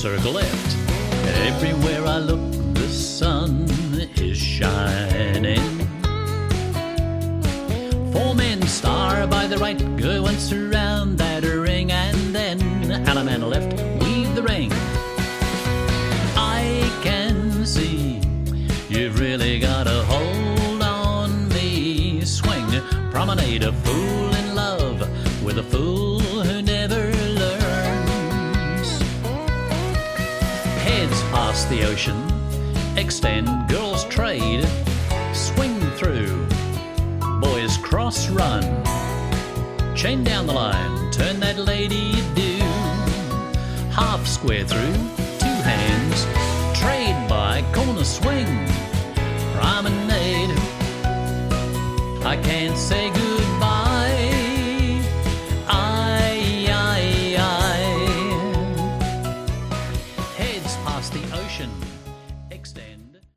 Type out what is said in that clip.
circle left. Everywhere I look, the sun is shining. 4 men star by the right, go once around that ring, and then Alum and left, weave the ring. I can see you've really got a hold on me. Swing, promenade, a fool in love with a fool who never learns. Heads past the ocean, extend girls trade. Swing through, boys cross run. Chain down the line, turn that lady do. Half square through, 2 hands. Trade by corner swing, promenade. I can't say goodbye. Heads past the ocean.